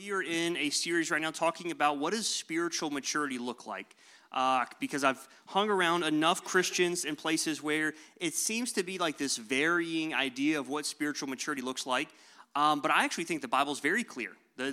We are in a series right now talking about what does spiritual maturity look like. Because I've hung around enough Christians in places where it seems to be like this varying idea of what spiritual maturity looks like. But I actually think the Bible's very clear.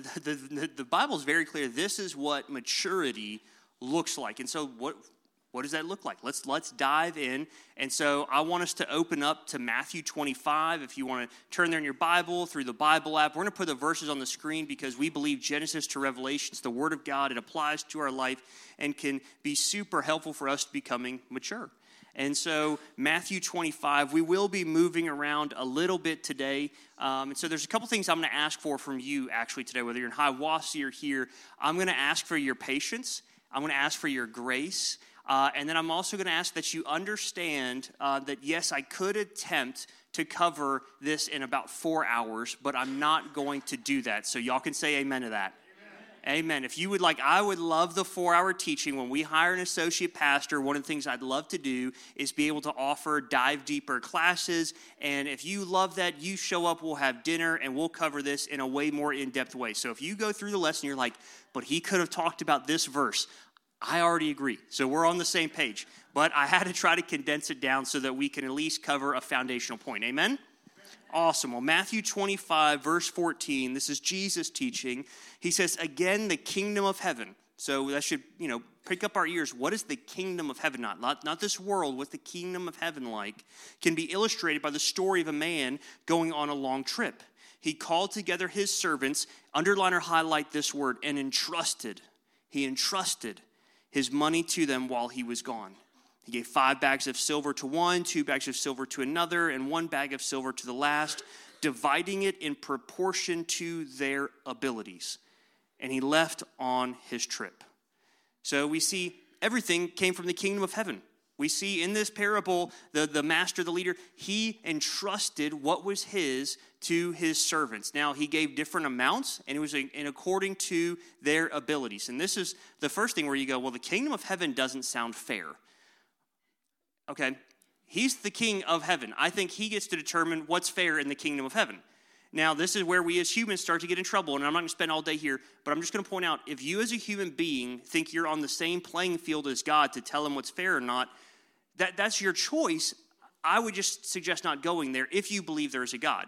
The Bible's very clear. This is what maturity looks like. And so what does that look like? Let's dive in. And so I want us to open up to Matthew 25. If you want to turn there in your Bible, through the Bible app, we're going to put the verses on the screen because we believe Genesis to Revelation is the Word of God. It applies to our life and can be super helpful for us becoming mature. And so Matthew 25, we will be moving around a little bit today. And so there's a couple things I'm going to ask for from you actually today, whether you're in Hiawassee or here. I'm going to ask for your patience. I'm going to ask for your grace. And then I'm also going to ask that you understand that, yes, I could attempt to cover this in about 4 hours, but I'm not going to do that. So y'all can say amen to that. Amen. If you would like, I would love the 4-hour teaching. When we hire an associate pastor, one of the things I'd love to do is be able to offer dive deeper classes. And if you love that, you show up, we'll have dinner, and we'll cover this in a way more in-depth way. So if you go through the lesson, you're like, but he could have talked about this verse. I already agree. So we're on the same page. But I had to try to condense it down so that we can at least cover a foundational point. Amen? Awesome. Well, Matthew 25, verse 14, this is Jesus teaching. He says, again, the kingdom of heaven. So that should, prick up our ears. What is the kingdom of heaven? Not this world. What's the kingdom of heaven like? Can be illustrated by the story of a man going on a long trip. He called together his servants, underline or highlight this word, and entrusted. He entrusted his money to them while he was gone. He gave 5 bags of silver to one, 2 bags of silver to another, and 1 bag of silver to the last, dividing it in proportion to their abilities. And he left on his trip. So we see everything came from the kingdom of heaven. We see in this parable, the master, the leader, he entrusted what was his to his servants. Now, he gave different amounts, and it was in according to their abilities. And this is the first thing where you go, well, the kingdom of heaven doesn't sound fair. Okay, he's the king of heaven. I think he gets to determine what's fair in the kingdom of heaven. Now, this is where we as humans start to get in trouble, and I'm not going to spend all day here, but I'm just going to point out, if you as a human being think you're on the same playing field as God to tell him what's fair or not, that's your choice. I would just suggest not going there if you believe there is a God.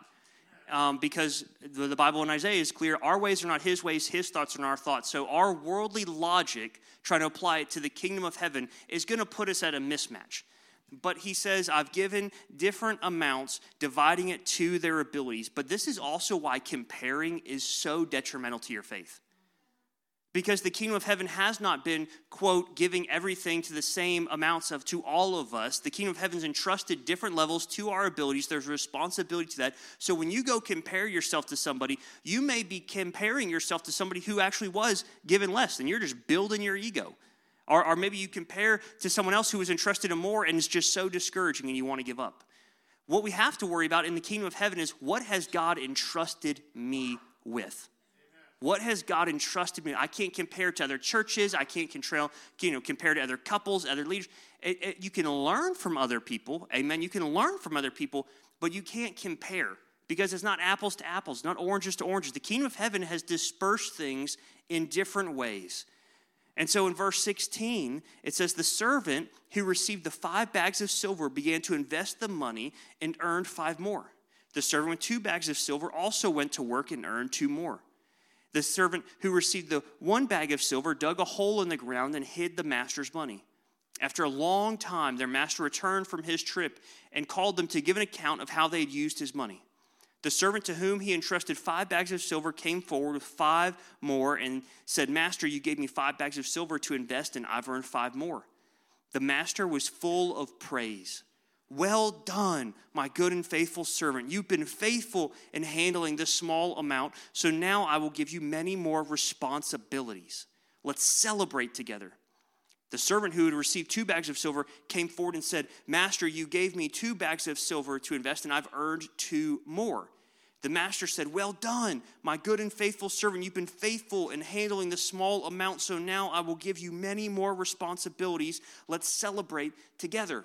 Because the Bible in Isaiah is clear, our ways are not his ways, his thoughts are not our thoughts. So our worldly logic, trying to apply it to the kingdom of heaven, is going to put us at a mismatch. But he says, I've given different amounts, dividing it to their abilities. But this is also why comparing is so detrimental to your faith. Because the kingdom of heaven has not been, quote, giving everything to the same amounts to all of us. The kingdom of heaven's entrusted different levels to our abilities. There's a responsibility to that. So when you go compare yourself to somebody, you may be comparing yourself to somebody who actually was given less, and you're just building your ego. Or maybe you compare to someone else who was entrusted in more and it's just so discouraging and you want to give up. What we have to worry about in the kingdom of heaven is, what has God entrusted me with? What has God entrusted me? I can't compare to other churches. I can't compare to other couples, other leaders. You can learn from other people. Amen. You can learn from other people, but you can't compare because it's not apples to apples, not oranges to oranges. The kingdom of heaven has dispersed things in different ways. And so in verse 16, it says, the servant who received the 5 bags of silver began to invest the money and earned 5 more. The servant with 2 bags of silver also went to work and earned 2 more. The servant who received the 1 bag of silver dug a hole in the ground and hid the master's money. After a long time, their master returned from his trip and called them to give an account of how they had used his money. The servant to whom he entrusted 5 bags of silver came forward with 5 more and said, Master, you gave me 5 bags of silver to invest and I've earned 5 more. The master was full of praise. Well done, my good and faithful servant. You've been faithful in handling this small amount, so now I will give you many more responsibilities. Let's celebrate together. The servant who had received 2 bags of silver came forward and said, Master, you gave me 2 bags of silver to invest, and I've earned 2 more. The master said, well done, my good and faithful servant. You've been faithful in handling the small amount, so now I will give you many more responsibilities. Let's celebrate together.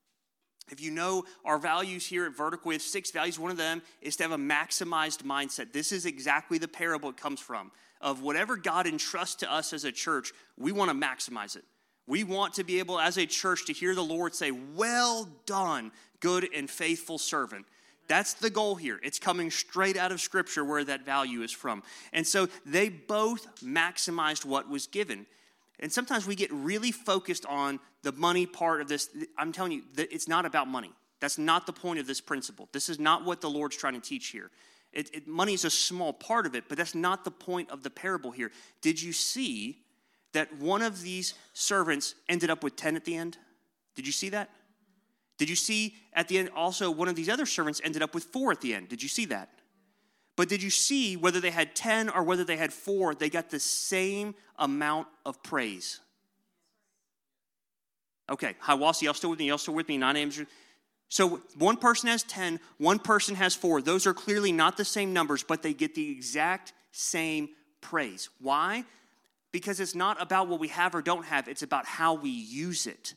If you know our values here at Vertical, we have 6 values. One of them is to have a maximized mindset. This is exactly the parable it comes from. of whatever God entrusts to us as a church, we want to maximize it. We want to be able, as a church, to hear the Lord say, well done, good and faithful servant. That's the goal here. It's coming straight out of Scripture where that value is from. And so they both maximized what was given. And sometimes we get really focused on the money part of this. I'm telling you, that it's not about money. That's not the point of this principle. This is not what the Lord's trying to teach here. Money is a small part of it, but that's not the point of the parable here. Did you see that one of these servants ended up with 10 at the end? Did you see that? Did you see at the end also one of these other servants ended up with 4 at the end? Did you see that? But did you see whether they had 10 or whether they had 4, they got the same amount of praise? Okay, hi, Wasi, y'all still with me? Y'all still with me? 9 a.m. So one person has 10, one person has 4. Those are clearly not the same numbers, but they get the exact same praise. Why? Because it's not about what we have or don't have. It's about how we use it.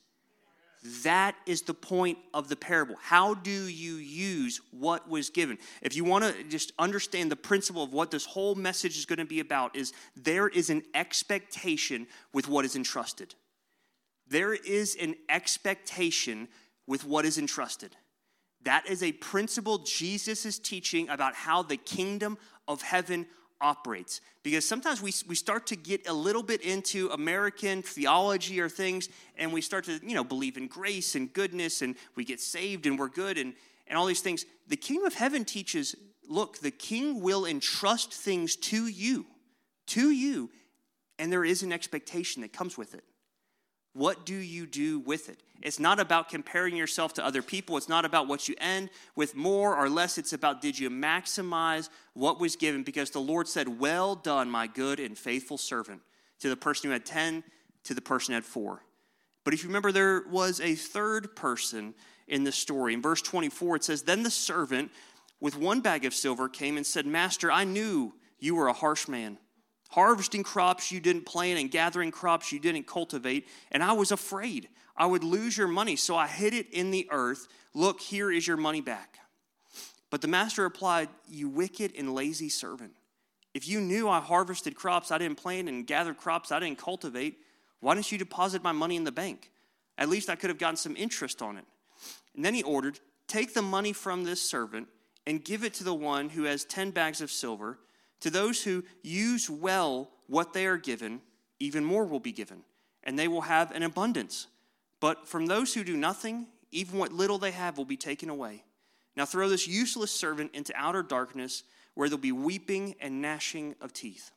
That is the point of the parable. How do you use what was given? If you want to just understand the principle of what this whole message is going to be about, is there is an expectation with what is entrusted. There is an expectation with what is entrusted. That is a principle Jesus is teaching about how the kingdom of heaven operates. Because sometimes we start to get a little bit into American theology or things, and we start to, believe in grace and goodness, and we get saved and we're good and all these things. The kingdom of heaven teaches, look, the king will entrust things to you, and there is an expectation that comes with it. What do you do with it? It's not about comparing yourself to other people. It's not about what you end with more or less. It's about, did you maximize what was given? Because the Lord said, well done, my good and faithful servant, to the person who had 10, to the person who had 4. But if you remember, there was a third person in the story. In verse 24, it says, then the servant with 1 bag of silver came and said, Master, I knew you were a harsh man, harvesting crops you didn't plant and gathering crops you didn't cultivate, and I was afraid I would lose your money, so I hid it in the earth. Look, here is your money back. But the master replied, you wicked and lazy servant. If you knew I harvested crops I didn't plant and gathered crops I didn't cultivate, why didn't you deposit my money in the bank? At least I could have gotten some interest on it. And then he ordered, take the money from this servant and give it to the one who has 10 bags of silver. To those who use well what they are given, even more will be given, and they will have an abundance. But from those who do nothing, even what little they have will be taken away. Now throw this useless servant into outer darkness, where there'll be weeping and gnashing of teeth.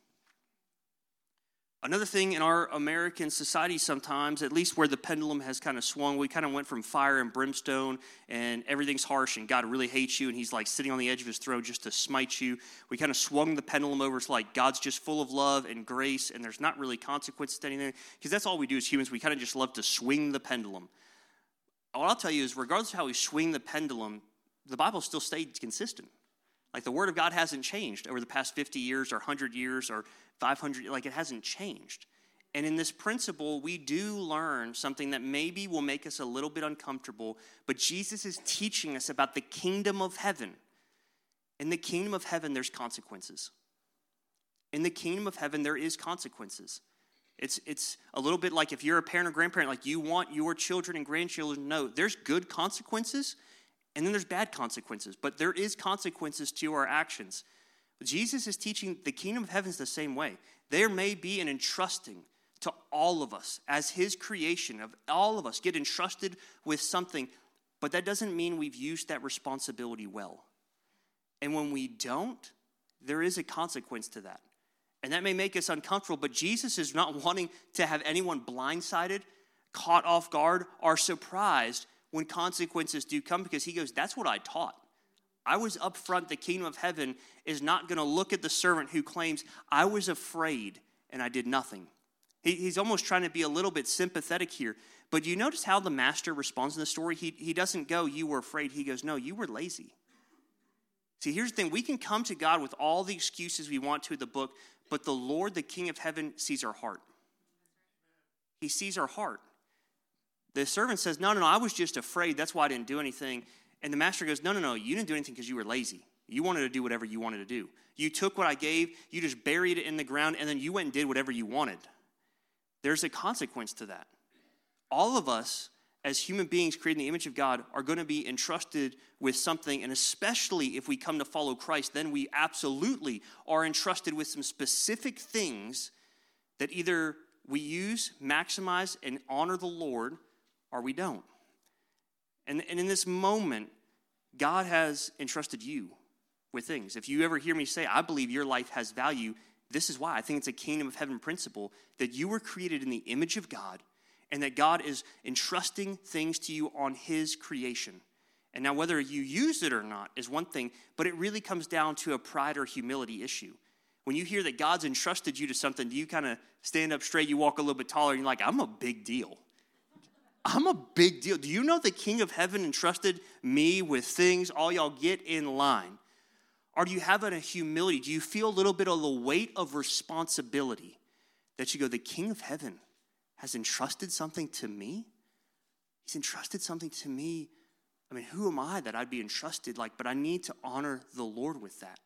Another thing in our American society sometimes, at least where the pendulum has kind of swung, we kind of went from fire and brimstone and everything's harsh and God really hates you and he's like sitting on the edge of his throne just to smite you. We kind of swung the pendulum over to like God's just full of love and grace and there's not really consequences to anything. Because that's all we do as humans. We kind of just love to swing the pendulum. What I'll tell you is regardless of how we swing the pendulum, the Bible still stayed consistent. Like the Word of God hasn't changed over the past 50 years or 100 years or 500, like it hasn't changed. And in this principle, we do learn something that maybe will make us a little bit uncomfortable, but Jesus is teaching us about the kingdom of heaven. In the kingdom of heaven, there's consequences. In the kingdom of heaven, there is consequences. It's a little bit like if you're a parent or grandparent, like you want your children and grandchildren to know there's good consequences and then there's bad consequences, but there is consequences to our actions. Jesus is teaching the kingdom of heaven is the same way. There may be an entrusting to all of us as his creation, of all of us get entrusted with something, but that doesn't mean we've used that responsibility well. And when we don't, there is a consequence to that. And that may make us uncomfortable, but Jesus is not wanting to have anyone blindsided, caught off guard, or surprised when consequences do come, because he goes, that's what I taught. I was up front. The kingdom of heaven is not going to look at the servant who claims, I was afraid and I did nothing. He's almost trying to be a little bit sympathetic here. But you notice how the master responds in the story? He doesn't go, you were afraid. He goes, no, you were lazy. See, here's the thing. We can come to God with all the excuses we want to in the book, but the Lord, the King of heaven, sees our heart. He sees our heart. The servant says, no, I was just afraid. That's why I didn't do anything. And the master goes, no, you didn't do anything because you were lazy. You wanted to do whatever you wanted to do. You took what I gave, you just buried it in the ground, and then you went and did whatever you wanted. There's a consequence to that. All of us, as human beings created in the image of God, are going to be entrusted with something, and especially if we come to follow Christ, then we absolutely are entrusted with some specific things that either we use, maximize, and honor the Lord, or we don't. And in this moment, God has entrusted you with things. If you ever hear me say, I believe your life has value, this is why. I think it's a kingdom of heaven principle that you were created in the image of God, and that God is entrusting things to you on his creation. And now whether you use it or not is one thing, but it really comes down to a pride or humility issue. When you hear that God's entrusted you to something, do you kind of stand up straight, you walk a little bit taller, and you're like, I'm a big deal. I'm a big deal. Do you know the King of Heaven entrusted me with things? All y'all get in line. Or do you have a humility? Do you feel a little bit of the weight of responsibility that you go, the King of Heaven has entrusted something to me? He's entrusted something to me. I mean, who am I that I'd be entrusted like, but I need to honor the Lord with that.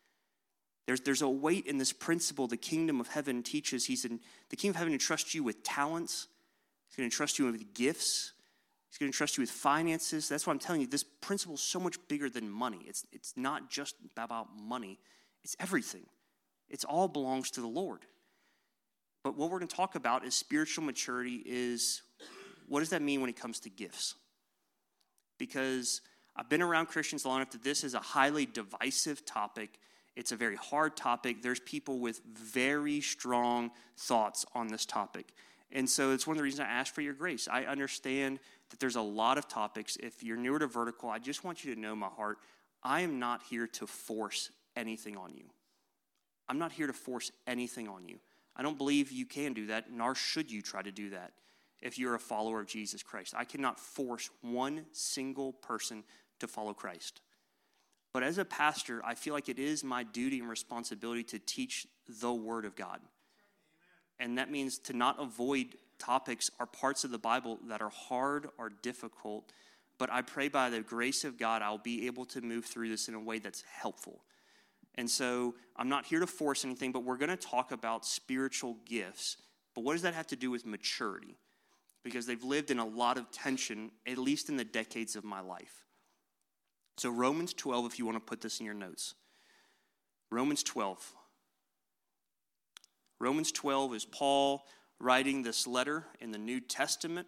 There's a weight in this principle the kingdom of heaven teaches. The King of Heaven entrusts you with talents. He's going to entrust you with gifts. He's going to entrust you with finances. That's why I'm telling you, this principle is so much bigger than money. It's not just about money. It's everything. It all belongs to the Lord. But what we're going to talk about is spiritual maturity is, what does that mean when it comes to gifts? Because I've been around Christians long enough that this is a highly divisive topic. It's a very hard topic. There's people with very strong thoughts on this topic. And so it's one of the reasons I ask for your grace. I understand that there's a lot of topics. If you're newer to Vertical, I just want you to know my heart. I am not here to force anything on you. I'm not here to force anything on you. I don't believe you can do that, nor should you try to do that if you're a follower of Jesus Christ. I cannot force one single person to follow Christ. But as a pastor, I feel like it is my duty and responsibility to teach the Word of God. And that means to not avoid topics or parts of the Bible that are hard or difficult. But I pray by the grace of God, I'll be able to move through this in a way that's helpful. And so I'm not here to force anything, but we're going to talk about spiritual gifts. But what does that have to do with maturity? Because they've lived in a lot of tension, at least in the decades of my life. So Romans 12, if you want to put this in your notes. Romans 12. Romans 12 is Paul writing this letter in the New Testament.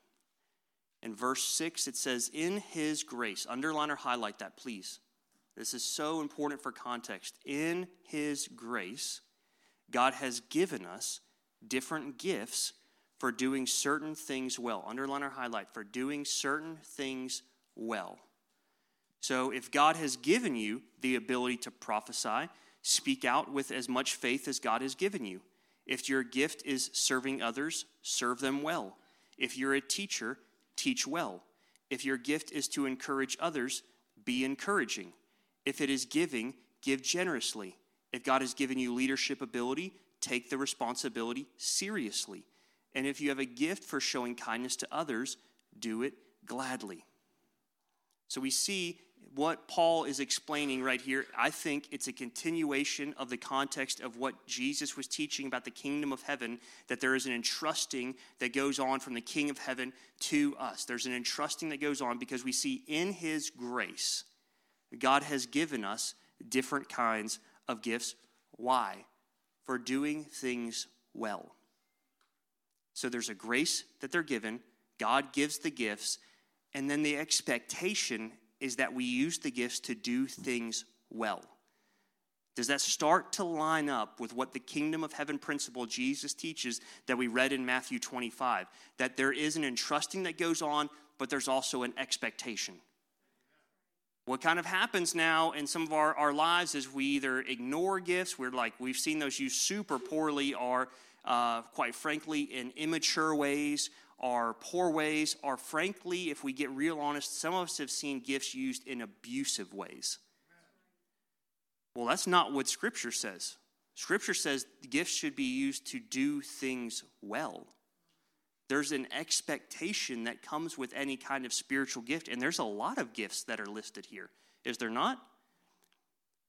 In verse 6, it says, in his grace. Underline or highlight that, please. This is so important for context. In his grace, God has given us different gifts for doing certain things well. Underline or highlight, for doing certain things well. So if God has given you the ability to prophesy, speak out with as much faith as God has given you. If your gift is serving others, serve them well. If you're a teacher, teach well. If your gift is to encourage others, be encouraging. If it is giving, give generously. If God has given you leadership ability, take the responsibility seriously. And if you have a gift for showing kindness to others, do it gladly. So we see what Paul is explaining right here. I think it's a continuation of the context of what Jesus was teaching about the kingdom of heaven, that there is an entrusting that goes on from the King of Heaven to us. There's an entrusting that goes on because we see in his grace, God has given us different kinds of gifts. Why? For doing things well. So there's a grace that they're given. God gives the gifts. And then the expectation is that we use the gifts to do things well. Does that start to line up with what the kingdom of heaven principle Jesus teaches that we read in Matthew 25? That there is an entrusting that goes on, but there's also an expectation. What kind of happens now in some of our lives is we either ignore gifts, we've seen those used super poorly, or quite frankly in immature ways, or poor ways, or frankly, if we get real honest, some of us have seen gifts used in abusive ways. Well, that's not what Scripture says. Scripture says gifts should be used to do things well. There's an expectation that comes with any kind of spiritual gift, and there's a lot of gifts that are listed here. Is there not?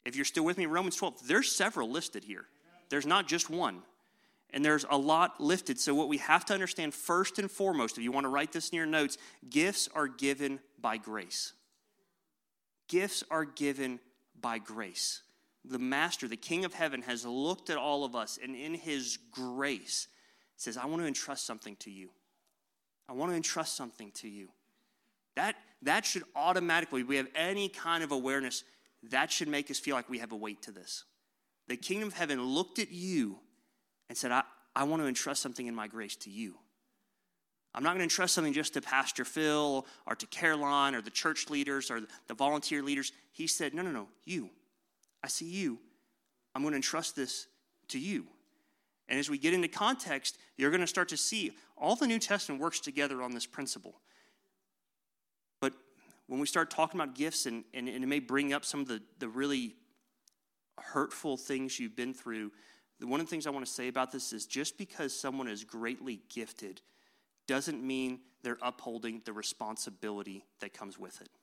If you're still with me, Romans 12, there's several listed here. There's not just one. And there's a lot lifted. So what we have to understand first and foremost, if you want to write this in your notes, gifts are given by grace. Gifts are given by grace. The Master, the King of Heaven, has looked at all of us, and in his grace says, I want to entrust something to you. I want to entrust something to you. That should automatically, if we have any kind of awareness, that should make us feel like we have a weight to this. The Kingdom of Heaven looked at you and said, I want to entrust something in my grace to you. I'm not going to entrust something just to Pastor Phil or to Caroline or the church leaders or the volunteer leaders. He said, no, you. I see you. I'm going to entrust this to you. And as we get into context, you're going to start to see all the New Testament works together on this principle. But when we start talking about gifts, and it may bring up some of the really hurtful things you've been through, one of the things I want to say about this is just because someone is greatly gifted doesn't mean they're upholding the responsibility that comes with it.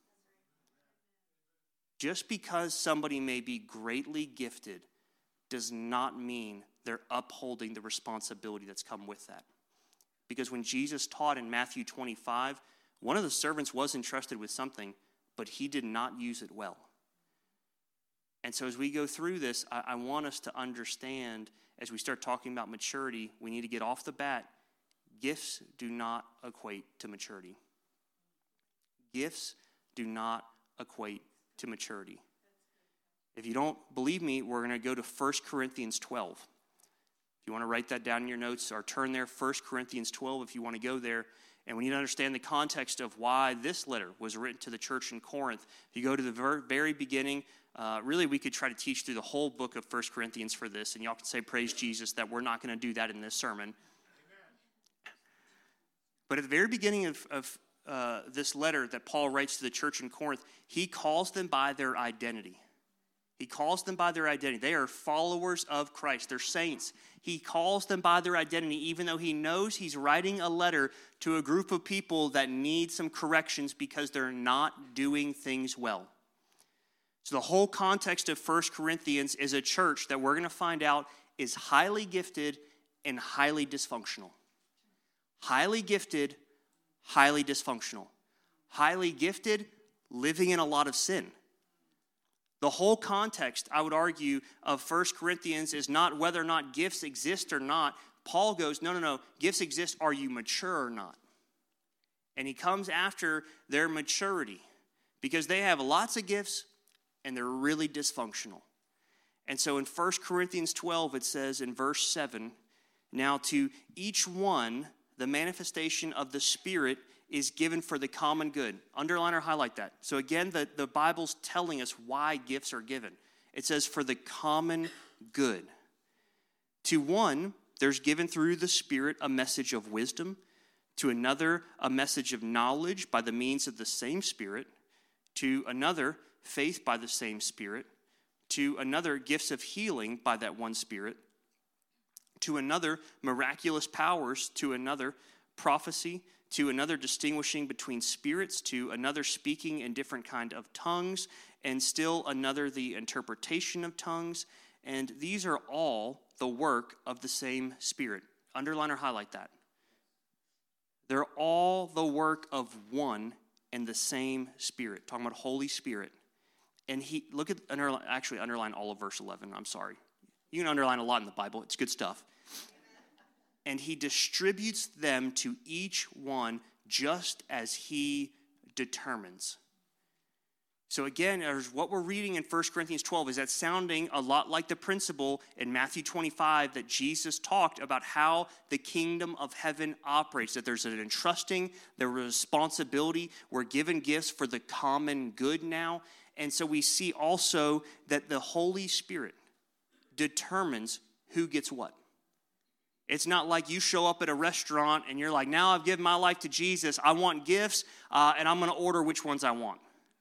Just because somebody may be greatly gifted does not mean they're upholding the responsibility that's come with that. Because when Jesus taught in Matthew 25, one of the servants was entrusted with something, but he did not use it well. And so as we go through this, I want us to understand, as we start talking about maturity, we need to get off the bat, gifts do not equate to maturity. Gifts do not equate to maturity. If you don't believe me, we're going to go to 1 Corinthians 12. If you want to write that down in your notes or turn there, 1 Corinthians 12 if you want to go there. And we need to understand the context of why this letter was written to the church in Corinth. If you go to the very beginning, really we could try to teach through the whole book of 1 Corinthians for this, and y'all can say, praise Jesus, that we're not going to do that in this sermon. Amen. But at the very beginning of this letter that Paul writes to the church in Corinth, he calls them by their identity. He calls them by their identity. They are followers of Christ. They're saints. He calls them by their identity, even though he knows he's writing a letter to a group of people that need some corrections because they're not doing things well. So the whole context of 1 Corinthians is a church that we're going to find out is highly gifted and highly dysfunctional. Highly gifted, highly dysfunctional. Highly gifted, living in a lot of sin. The whole context, I would argue, of 1 Corinthians is not whether or not gifts exist or not. Paul goes, no, gifts exist, are you mature or not? And he comes after their maturity because they have lots of gifts and they're really dysfunctional. And so in 1 Corinthians 12, it says in verse 7, now to each one, the manifestation of the Spirit is given for the common good. Underline or highlight that. So again, the Bible's telling us why gifts are given. It says for the common good. To one, there's given through the Spirit a message of wisdom. To another, a message of knowledge by the means of the same Spirit. To another, faith by the same Spirit. To another, gifts of healing by that one Spirit. To another, miraculous powers. To another, prophecy. To another, distinguishing between spirits. To another, speaking in different kind of tongues. And still another, the interpretation of tongues. And these are all the work of the same Spirit. Underline or highlight that. They're all the work of one and the same Spirit. Talking about Holy Spirit. And underline all of verse 11. I'm sorry. You can underline a lot in the Bible. It's good stuff. And he distributes them to each one just as he determines. So again, what we're reading in 1 Corinthians 12 is that sounding a lot like the principle in Matthew 25 that Jesus talked about how the kingdom of heaven operates, that there's an entrusting, there's responsibility. We're given gifts for the common good now. And so we see also that the Holy Spirit determines who gets what. It's not like you show up at a restaurant and you're like, now I've given my life to Jesus. I want gifts, and I'm going to order which ones I want.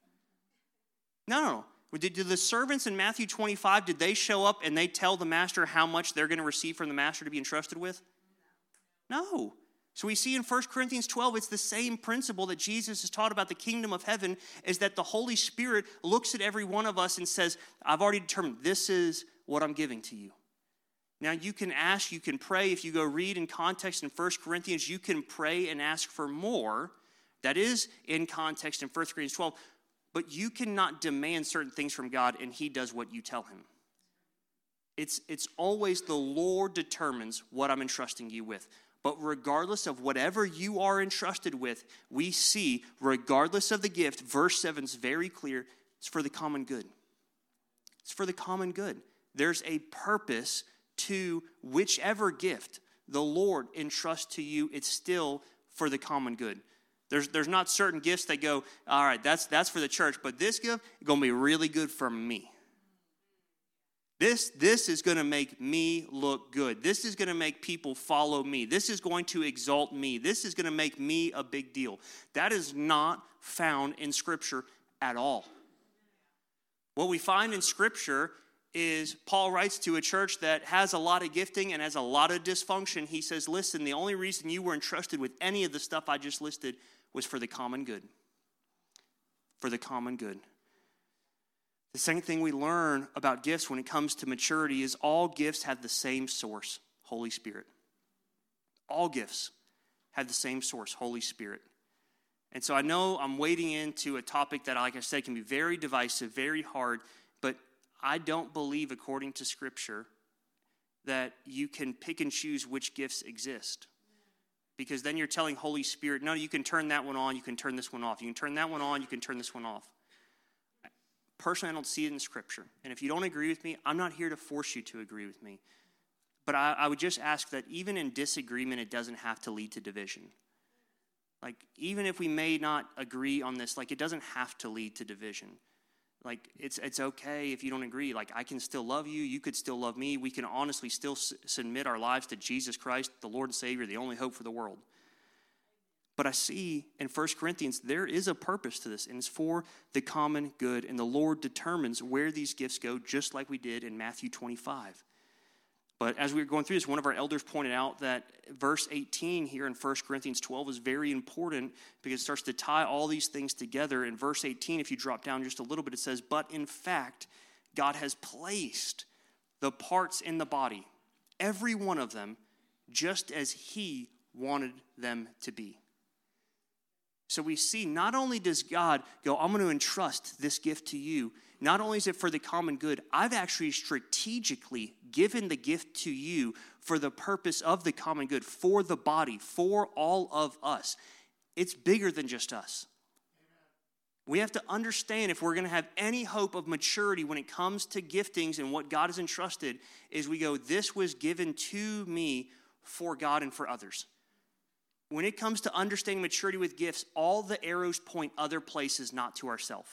No. Did the servants in Matthew 25, did they show up and they tell the master how much they're going to receive from the master to be entrusted with? No. So we see in 1 Corinthians 12, it's the same principle that Jesus has taught about the kingdom of heaven, is that the Holy Spirit looks at every one of us and says, I've already determined this is what I'm giving to you. Now you can ask, you can pray. If you go read in context in 1 Corinthians, you can pray and ask for more. That is in context in 1 Corinthians 12. But you cannot demand certain things from God and he does what you tell him. It's always the Lord determines what I'm entrusting you with. But regardless of whatever you are entrusted with, we see, regardless of the gift, verse 7 is very clear, it's for the common good. It's for the common good. There's a purpose to whichever gift the Lord entrusts to you. It's still for the common good. There's not certain gifts that go, all right, that's for the church, but this gift is going to be really good for me. This is going to make me look good. This is going to make people follow me. This is going to exalt me. This is going to make me a big deal. That is not found in Scripture at all. What we find in Scripture is Paul writes to a church that has a lot of gifting and has a lot of dysfunction. He says, listen, the only reason you were entrusted with any of the stuff I just listed was for the common good. For the common good. The second thing we learn about gifts when it comes to maturity is all gifts have the same source, Holy Spirit. All gifts have the same source, Holy Spirit. And so I know I'm wading into a topic that, like I said, can be very divisive, very hard, but I don't believe, according to Scripture, that you can pick and choose which gifts exist. Because then you're telling Holy Spirit, no, you can turn that one on, you can turn this one off. You can turn that one on, you can turn this one off. Personally, I don't see it in Scripture. And if you don't agree with me, I'm not here to force you to agree with me. But I would just ask that even in disagreement, it doesn't have to lead to division. Like, even if we may not agree on this, like, it doesn't have to lead to division. Like, it's okay if you don't agree. Like, I can still love you. You could still love me. We can honestly still submit our lives to Jesus Christ, the Lord and Savior, the only hope for the world. But I see in 1 Corinthians, there is a purpose to this, and it's for the common good. And the Lord determines where these gifts go, just like we did in Matthew 25. But as we were going through this, one of our elders pointed out that verse 18 here in 1 Corinthians 12 is very important because it starts to tie all these things together. In verse 18, if you drop down just a little bit, it says, but in fact, God has placed the parts in the body, every one of them, just as he wanted them to be. So we see not only does God go, I'm going to entrust this gift to you, not only is it for the common good, I've actually strategically given the gift to you for the purpose of the common good, for the body, for all of us. It's bigger than just us. We have to understand if we're going to have any hope of maturity when it comes to giftings and what God has entrusted, is we go, this was given to me for God and for others. When it comes to understanding maturity with gifts, all the arrows point other places, not to ourselves.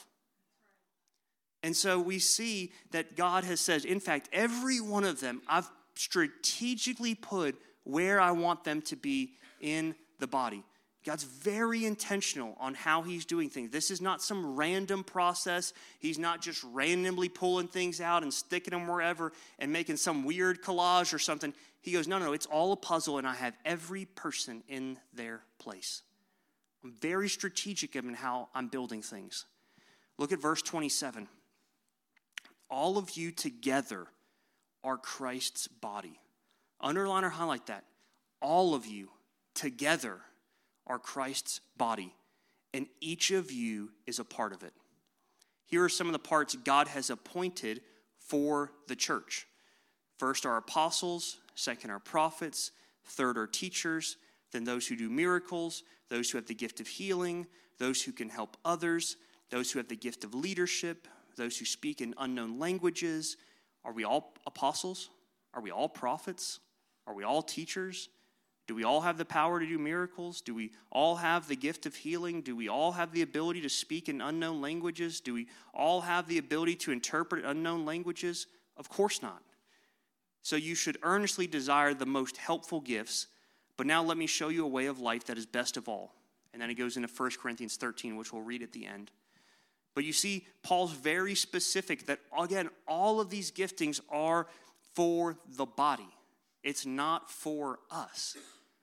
And so we see that God has said, in fact, every one of them, I've strategically put where I want them to be in the body. God's very intentional on how he's doing things. This is not some random process. He's not just randomly pulling things out and sticking them wherever and making some weird collage or something. He goes, no, it's all a puzzle, and I have every person in their place. I'm very strategic in how I'm building things. Look at verse 27. All of you together are Christ's body. Underline or highlight that. All of you together are Christ's body, and each of you is a part of it. Here are some of the parts God has appointed for the church. First are apostles, second are prophets, third are teachers, then those who do miracles, those who have the gift of healing, those who can help others, those who have the gift of leadership, those who speak in unknown languages. Are we all apostles? Are we all prophets? Are we all teachers? Do we all have the power to do miracles? Do we all have the gift of healing? Do we all have the ability to speak in unknown languages? Do we all have the ability to interpret unknown languages? Of course not. So you should earnestly desire the most helpful gifts, but now let me show you a way of life that is best of all. And then it goes into 1 Corinthians 13, which we'll read at the end. But you see, Paul's very specific that, again, all of these giftings are for the body. It's not for us.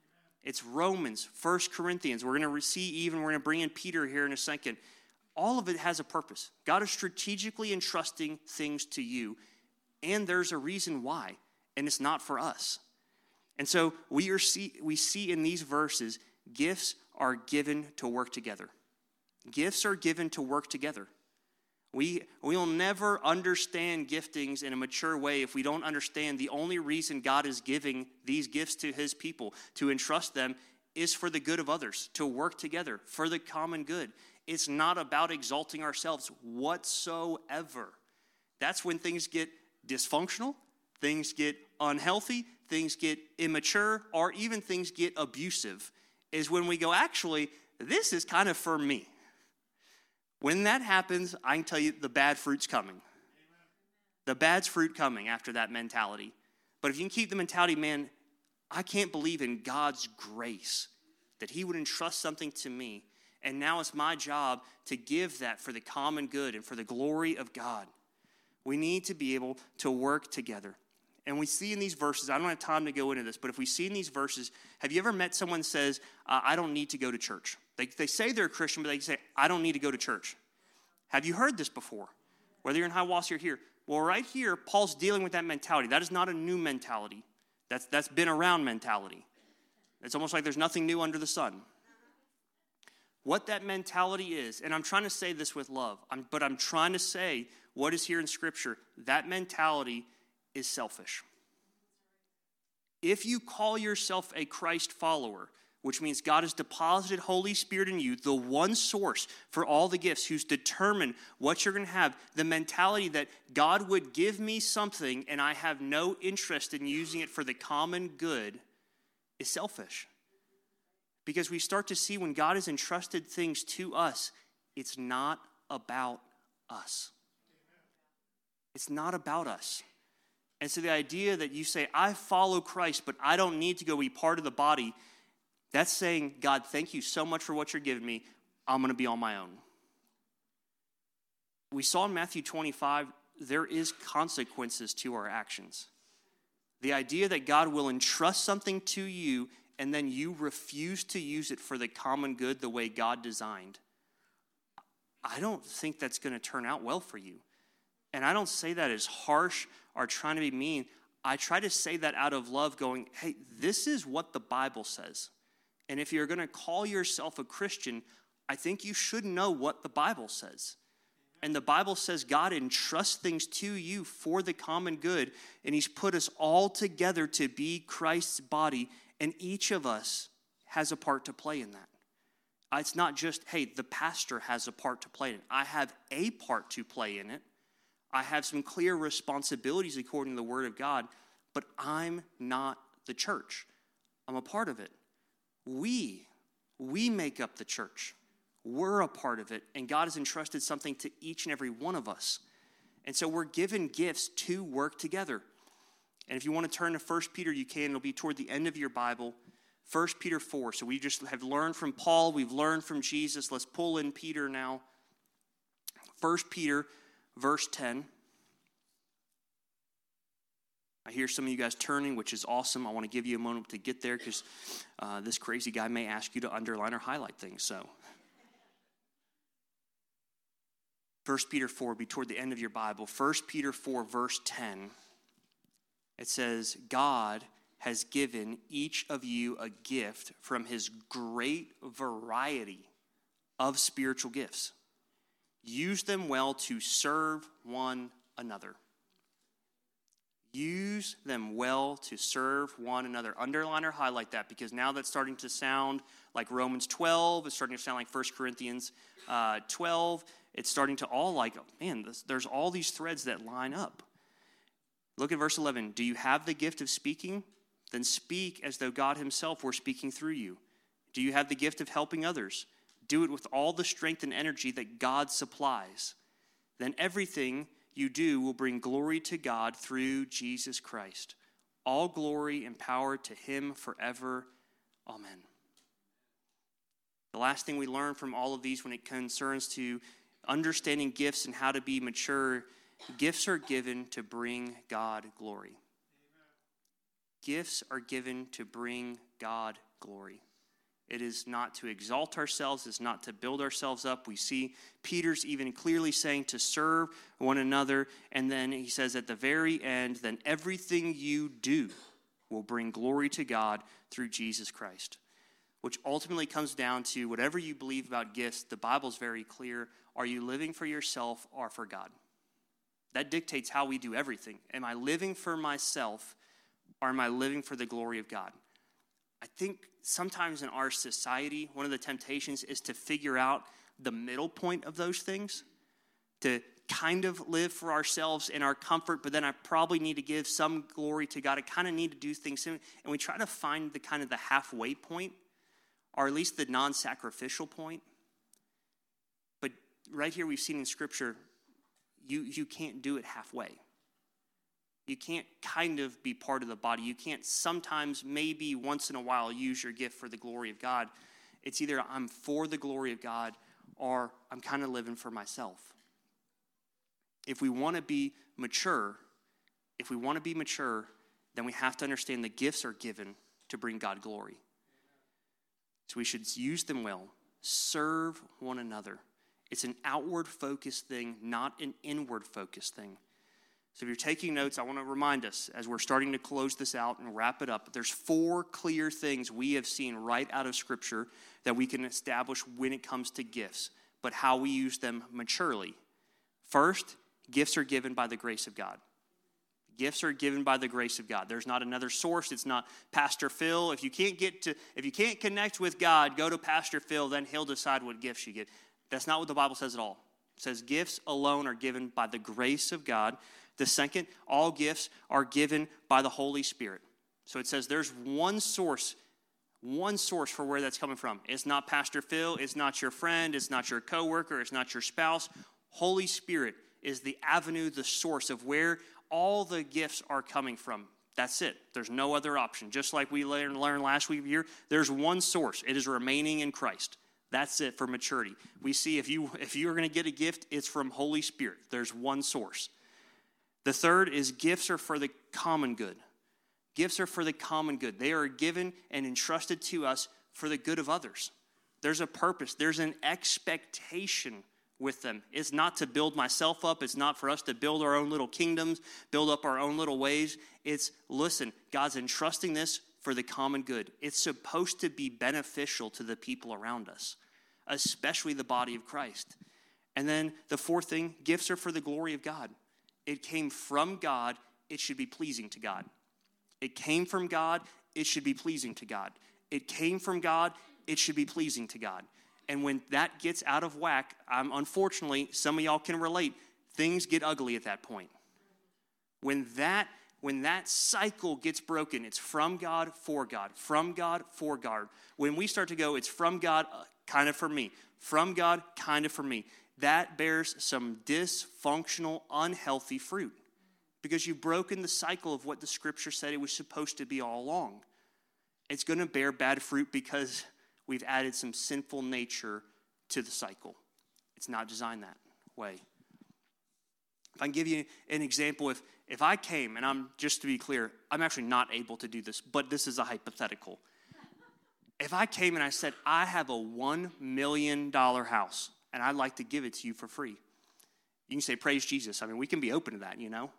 It's Romans, 1 Corinthians. We're going to bring in Peter here in a second. All of it has a purpose. God is strategically entrusting things to you, and there's a reason why, and it's not for us. And so we see in these verses, gifts are given to work together. Gifts are given to work together. We will never understand giftings in a mature way if we don't understand the only reason God is giving these gifts to his people, to entrust them, is for the good of others, to work together for the common good. It's not about exalting ourselves whatsoever. That's when things get dysfunctional, things get unhealthy, things get immature, or even things get abusive, is when we go, actually, this is kind of for me. When that happens, I can tell you the bad fruit's coming. The bad fruit coming after that mentality. But if you can keep the mentality, man, I can't believe in God's grace that he would entrust something to me, and now it's my job to give that for the common good and for the glory of God. We need to be able to work together. And we see in these verses, I don't have time to go into this, but if we see in these verses, have you ever met someone who says, I don't need to go to church? They say they're a Christian, but they say, I don't need to go to church. Have you heard this before? Whether you're in Hiawassee or here. Well, right here, Paul's dealing with that mentality. That is not a new mentality. That's been around mentality. It's almost like there's nothing new under the sun. What that mentality is, and I'm trying to say this with love, but I'm trying to say what is here in Scripture. That mentality is selfish. If you call yourself a Christ follower, which means God has deposited Holy Spirit in you, the one source for all the gifts, who's determined what you're going to have, the mentality that God would give me something and I have no interest in using it for the common good, is selfish. Because we start to see when God has entrusted things to us, it's not about us. It's not about us. And so the idea that you say, I follow Christ, but I don't need to go be part of the body, that's saying, God, thank you so much for what you're giving me. I'm going to be on my own. We saw in Matthew 25, there is consequences to our actions. The idea that God will entrust something to you and then you refuse to use it for the common good the way God designed, I don't think that's going to turn out well for you. And I don't say that as harsh or trying to be mean. I try to say that out of love, going, hey, this is what the Bible says. And if you're going to call yourself a Christian, I think you should know what the Bible says. And the Bible says God entrusts things to you for the common good, and he's put us all together to be Christ's body, and each of us has a part to play in that. It's not just, hey, the pastor has a part to play in it. I have a part to play in it. I have some clear responsibilities according to the Word of God, but I'm not the church. I'm a part of it. We make up the church. We're a part of it, and God has entrusted something to each and every one of us. And so we're given gifts to work together. And if you want to turn to 1 Peter, you can. It'll be toward the end of your Bible. 1 Peter 4. So we just have learned from Paul. We've learned from Jesus. Let's pull in Peter now. 1 Peter, verse 10. I hear some of you guys turning, which is awesome. I want to give you a moment to get there because this crazy guy may ask you to underline or highlight things. So 1 Peter 4, be toward the end of your Bible. 1 Peter 4, verse 10. It says, God has given each of you a gift from his great variety of spiritual gifts. Use them well to serve one another. Use them well to serve one another. Underline or highlight that, because now that's starting to sound like Romans 12. It's starting to sound like 1 Corinthians 12. It's starting to all like, man, there's all these threads that line up. Look at verse 11. Do you have the gift of speaking? Then speak as though God himself were speaking through you. Do you have the gift of helping others? Do it with all the strength and energy that God supplies. Then everything you do will bring glory to God through Jesus Christ. All glory and power to him forever. Amen. The last thing we learn from all of these when it concerns to understanding gifts and how to be mature, gifts are given to bring God glory. gifts are given to bring God glory. It is not to exalt ourselves. It's not to build ourselves up. We see Peter's even clearly saying to serve one another. And then he says at the very end, then everything you do will bring glory to God through Jesus Christ. Which ultimately comes down to whatever you believe about gifts, the Bible's very clear. Are you living for yourself or for God? That dictates how we do everything. Am I living for myself or am I living for the glory of God? I think sometimes in our society, one of the temptations is to figure out the middle point of those things, to kind of live for ourselves in our comfort, but then I probably need to give some glory to God. I kind of need to do things, and we try to find the kind of the halfway point, or at least the non-sacrificial point. But right here we've seen in Scripture, you can't do it halfway. You can't kind of be part of the body. You can't sometimes, maybe once in a while, use your gift for the glory of God. It's either I'm for the glory of God or I'm kind of living for myself. If we want to be mature, then we have to understand the gifts are given to bring God glory. So we should use them well. Serve one another. It's an outward-focused thing, not an inward-focused thing. So if you're taking notes, I want to remind us, as we're starting to close this out and wrap it up, there's 4 clear things we have seen right out of Scripture that we can establish when it comes to gifts, but how we use them maturely. First, gifts are given by the grace of God. Gifts are given by the grace of God. There's not another source. It's not Pastor Phil. If you can't connect with God, go to Pastor Phil, then he'll decide what gifts you get. That's not what the Bible says at all. It says gifts alone are given by the grace of God. The second, all gifts are given by the Holy Spirit. So it says there's one source for where that's coming from. It's not Pastor Phil, it's not your friend, it's not your coworker, it's not your spouse. Holy Spirit is the avenue, the source of where all the gifts are coming from. That's it. There's no other option. Just like we learned last week here, there's one source. It is remaining in Christ. That's it for maturity. We see if you are going to get a gift, it's from Holy Spirit. There's one source. The third is gifts are for the common good. Gifts are for the common good. They are given and entrusted to us for the good of others. There's a purpose. There's an expectation with them. It's not to build myself up. It's not for us to build our own little kingdoms, build up our own little ways. It's, listen, God's entrusting this for the common good. It's supposed to be beneficial to the people around us, especially the body of Christ. And then the fourth thing, gifts are for the glory of God. It came from God. It should be pleasing to God. It came from God. It should be pleasing to God. It came from God. It should be pleasing to God. And when that gets out of whack, unfortunately, some of y'all can relate, things get ugly at that point. When that cycle gets broken, it's from God, for God, from God, for God. When we start to go, it's from God, kind of for me, from God, kind of for me, that bears some dysfunctional, unhealthy fruit because you've broken the cycle of what the Scripture said it was supposed to be all along. It's going to bear bad fruit because we've added some sinful nature to the cycle. It's not designed that way. If I can give you an example, if I came, and just to be clear, I'm actually not able to do this, but this is a hypothetical. If I came and I said, I have a $1 million house, and I'd like to give it to you for free. You can say, praise Jesus. I mean, we can be open to that, you know.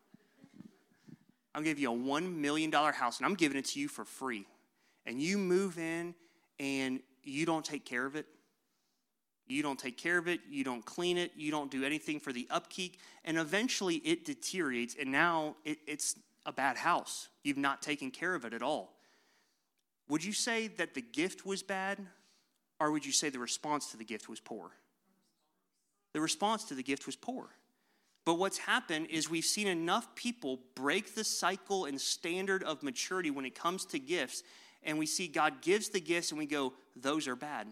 I'll give you a $1 million house, and I'm giving it to you for free. And you move in, and you don't take care of it. You don't take care of it. You don't clean it. You don't do anything for the upkeep. And eventually it deteriorates, and now it's a bad house. You've not taken care of it at all. Would you say that the gift was bad, or would you say the response to the gift was poor? The response to the gift was poor. But what's happened is we've seen enough people break the cycle and standard of maturity when it comes to gifts, and we see God gives the gifts, and we go, those are bad.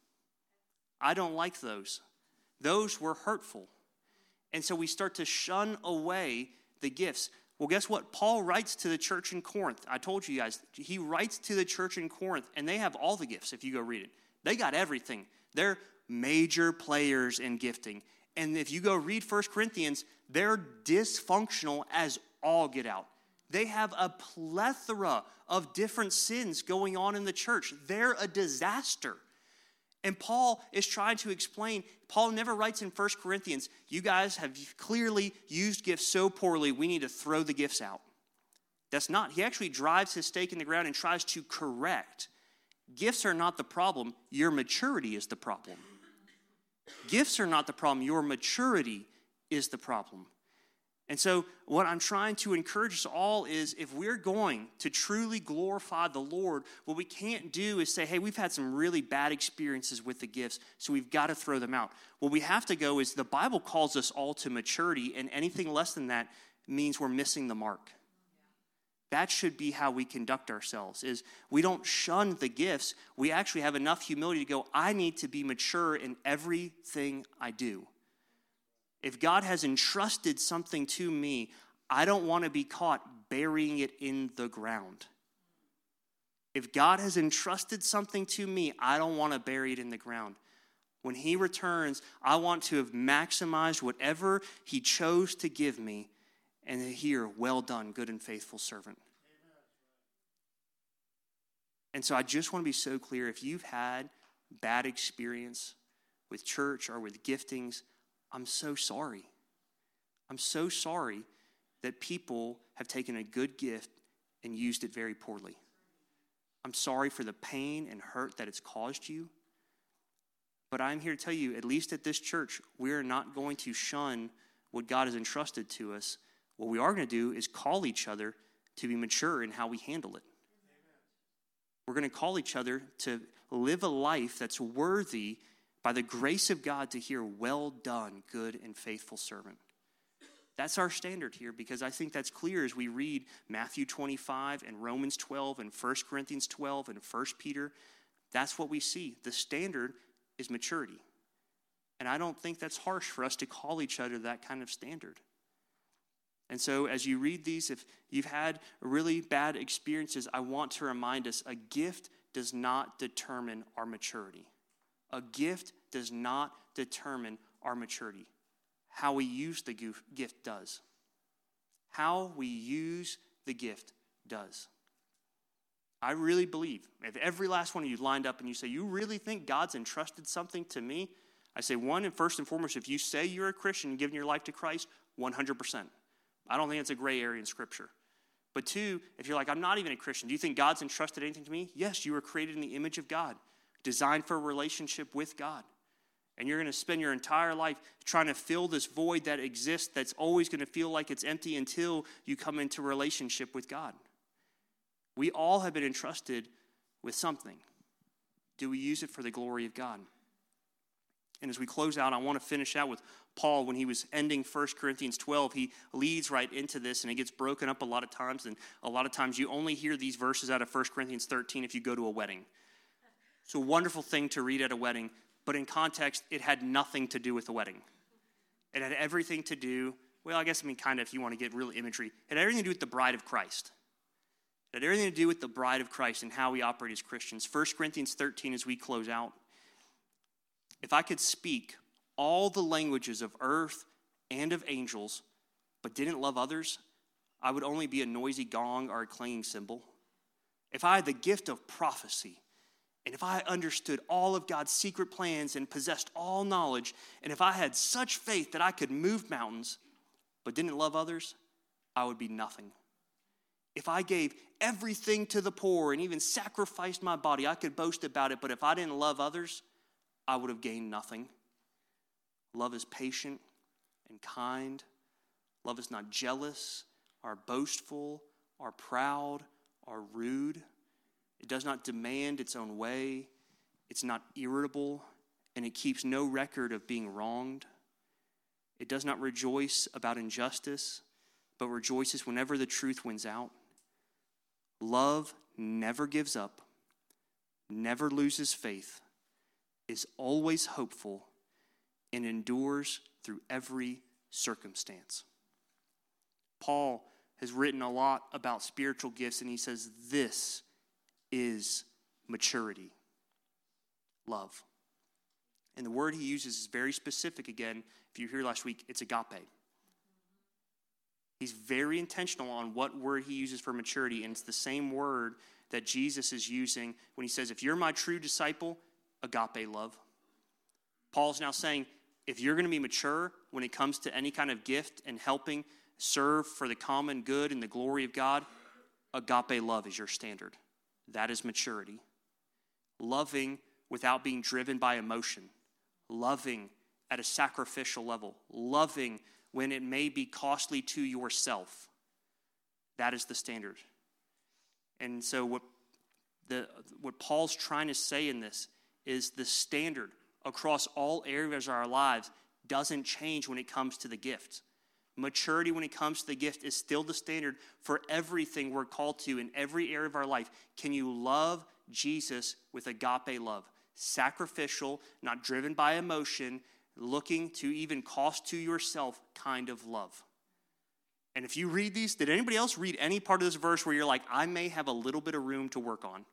I don't like those. Those were hurtful. And so we start to shun away the gifts. Well, guess what? Paul writes to the church in Corinth. I told you guys, he writes to the church in Corinth, and they have all the gifts if you go read it. They got everything. They're major players in gifting. And if you go read 1 Corinthians, they're dysfunctional as all get out. They have a plethora of different sins going on in the church. They're a disaster. And Paul is trying to explain, Paul never writes in 1 Corinthians, you guys have clearly used gifts so poorly, we need to throw the gifts out. That's not. He actually drives his stake in the ground and tries to correct. Gifts are not the problem. Your maturity is the problem. Gifts are not the problem. Your maturity is the problem. And so what I'm trying to encourage us all is if we're going to truly glorify the Lord, what we can't do is say, hey, we've had some really bad experiences with the gifts, so we've got to throw them out. What we have to go is the Bible calls us all to maturity, and anything less than that means we're missing the mark. That should be how we conduct ourselves, is we don't shun the gifts. We actually have enough humility to go, I need to be mature in everything I do. If God has entrusted something to me, I don't want to be caught burying it in the ground. If God has entrusted something to me, I don't want to bury it in the ground. When he returns, I want to have maximized whatever he chose to give me and to hear, well done, good and faithful servant. And so I just want to be so clear, if you've had bad experience with church or with giftings, I'm so sorry. I'm so sorry that people have taken a good gift and used it very poorly. I'm sorry for the pain and hurt that it's caused you. But I'm here to tell you, at least at this church, we're not going to shun what God has entrusted to us. What we are going to do is call each other to be mature in how we handle it. We're going to call each other to live a life that's worthy by the grace of God to hear, well done, good and faithful servant. That's our standard here, because I think that's clear as we read Matthew 25 and Romans 12 and 1 Corinthians 12 and 1 Peter. That's what we see. The standard is maturity. And I don't think that's harsh for us to call each other that kind of standard. And so as you read these, if you've had really bad experiences, I want to remind us, a gift does not determine our maturity. A gift does not determine our maturity. How we use the gift does. How we use the gift does. I really believe, if every last one of you lined up and you say, you really think God's entrusted something to me? I say, one, and first and foremost, if you say you're a Christian and giving your life to Christ, 100%. I don't think it's a gray area in Scripture. But two, if you're like, I'm not even a Christian, do you think God's entrusted anything to me? Yes, you were created in the image of God, designed for a relationship with God. And you're going to spend your entire life trying to fill this void that exists that's always going to feel like it's empty until you come into a relationship with God. We all have been entrusted with something. Do we use it for the glory of God? And as we close out, I want to finish out with Paul. When he was ending 1 Corinthians 12, he leads right into this, and it gets broken up a lot of times. And a lot of times you only hear these verses out of 1 Corinthians 13 if you go to a wedding. It's a wonderful thing to read at a wedding, but in context, it had nothing to do with the wedding. It had everything to do, well, I guess, kind of, if you want to get real imagery, it had everything to do with the bride of Christ. It had everything to do with the bride of Christ and how we operate as Christians. 1 Corinthians 13, as we close out. If I could speak all the languages of earth and of angels, but didn't love others, I would only be a noisy gong or a clanging cymbal. If I had the gift of prophecy, and if I understood all of God's secret plans and possessed all knowledge, and if I had such faith that I could move mountains, but didn't love others, I would be nothing. If I gave everything to the poor and even sacrificed my body, I could boast about it, but if I didn't love others, I would have gained nothing. Love is patient and kind. Love is not jealous, or boastful, or proud, or rude. It does not demand its own way. It's not irritable, and it keeps no record of being wronged. It does not rejoice about injustice, but rejoices whenever the truth wins out. Love never gives up, never loses faith, is always hopeful, and endures through every circumstance. Paul has written a lot about spiritual gifts, and he says this is maturity, love. And the word he uses is very specific again. If you were here last week, it's agape. He's very intentional on what word he uses for maturity, and it's the same word that Jesus is using when he says, if you're my true disciple, agape love. Paul's now saying, if you're going to be mature when it comes to any kind of gift and helping serve for the common good and the glory of God, agape love is your standard. That is maturity. Loving without being driven by emotion. Loving at a sacrificial level. Loving when it may be costly to yourself. That is the standard. And so what Paul's trying to say in this is the standard across all areas of our lives doesn't change when it comes to the gift. Maturity when it comes to the gift is still the standard for everything we're called to in every area of our life. Can you love Jesus with agape love? Sacrificial, not driven by emotion, looking to even cost to yourself kind of love. And if you read these, did anybody else read any part of this verse where you're like, I may have a little bit of room to work on?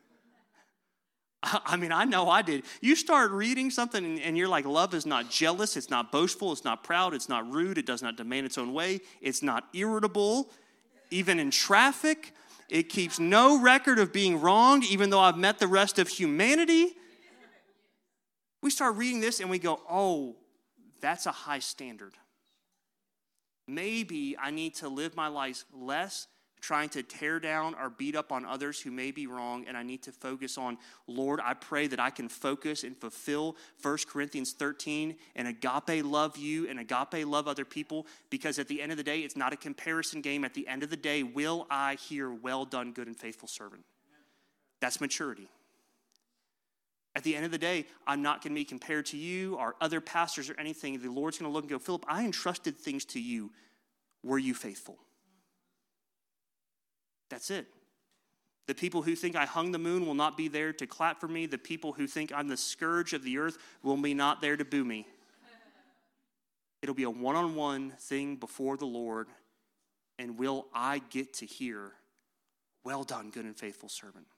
I mean, I know I did. You start reading something and you're like, love is not jealous, it's not boastful, it's not proud, it's not rude, it does not demand its own way, it's not irritable, even in traffic. It keeps no record of being wronged, even though I've met the rest of humanity. We start reading this and we go, oh, that's a high standard. Maybe I need to live my life less trying to tear down or beat up on others who may be wrong, and I need to focus on, Lord, I pray that I can focus and fulfill 1 Corinthians 13 and agape love you and agape love other people, because at the end of the day, it's not a comparison game. At the end of the day, will I hear, well done, good and faithful servant? That's maturity. At the end of the day, I'm not going to be compared to you or other pastors or anything. The Lord's going to look and go, Philip, I entrusted things to you. Were you faithful? That's it. The people who think I hung the moon will not be there to clap for me. The people who think I'm the scourge of the earth will be not there to boo me. It'll be a one-on-one thing before the Lord. And will I get to hear, well done, good and faithful servant?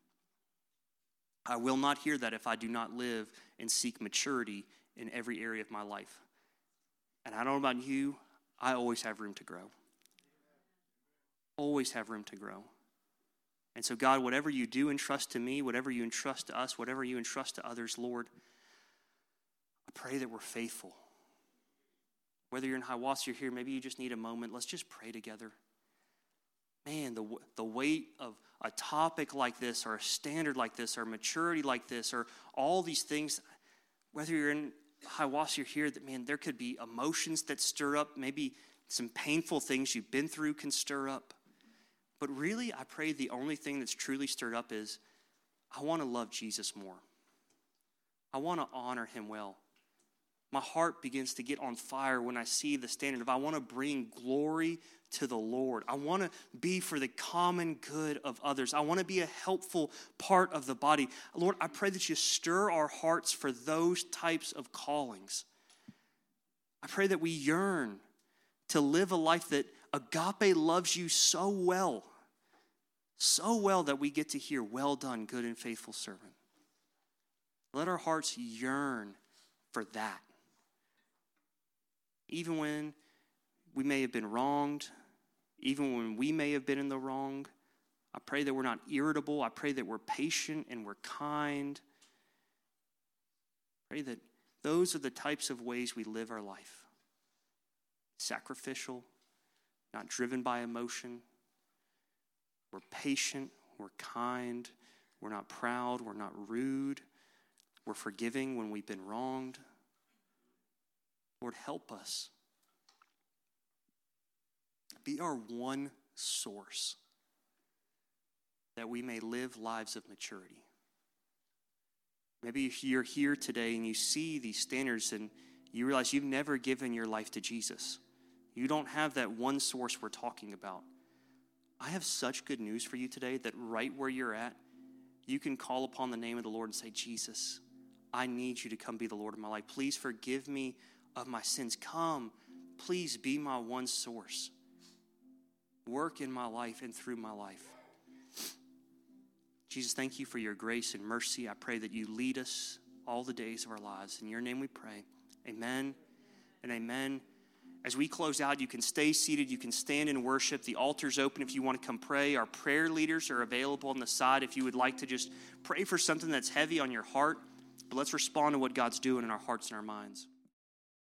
I will not hear that if I do not live and seek maturity in every area of my life. And I don't know about you, I always have room to grow. Always have room to grow. And so, God, whatever you do entrust to me, whatever you entrust to us, whatever you entrust to others, Lord, I pray that we're faithful. Whether you're in Hiawassee or here, maybe you just need a moment. Let's just pray together. Man, the weight of a topic like this or a standard like this or maturity like this or all these things, whether you're in Hiawassee or here, that, man, there could be emotions that stir up. Maybe some painful things you've been through can stir up. But really, I pray the only thing that's truly stirred up is I want to love Jesus more. I want to honor him well. My heart begins to get on fire when I see the standard of I want to bring glory to the Lord. I want to be for the common good of others. I want to be a helpful part of the body. Lord, I pray that you stir our hearts for those types of callings. I pray that we yearn to live a life that agape loves you so well that we get to hear, well done, good and faithful servant. Let our hearts yearn for that. Even when we may have been wronged, even when we may have been in the wrong, I pray that we're not irritable. I pray that we're patient and we're kind. I pray that those are the types of ways we live our life. Sacrificial, not driven by emotion. We're patient, we're kind, we're not proud, we're not rude. We're forgiving when we've been wronged. Lord, help us. Be our one source that we may live lives of maturity. Maybe you're here today and you see these standards and you realize you've never given your life to Jesus. You don't have that one source we're talking about. I have such good news for you today that right where you're at, you can call upon the name of the Lord and say, Jesus, I need you to come be the Lord of my life. Please forgive me of my sins. Come, please be my one source. Work in my life and through my life. Jesus, thank you for your grace and mercy. I pray that you lead us all the days of our lives. In your name we pray. Amen and amen. As we close out, you can stay seated. You can stand and worship. The altar's open if you want to come pray. Our prayer leaders are available on the side if you would like to just pray for something that's heavy on your heart. But let's respond to what God's doing in our hearts and our minds.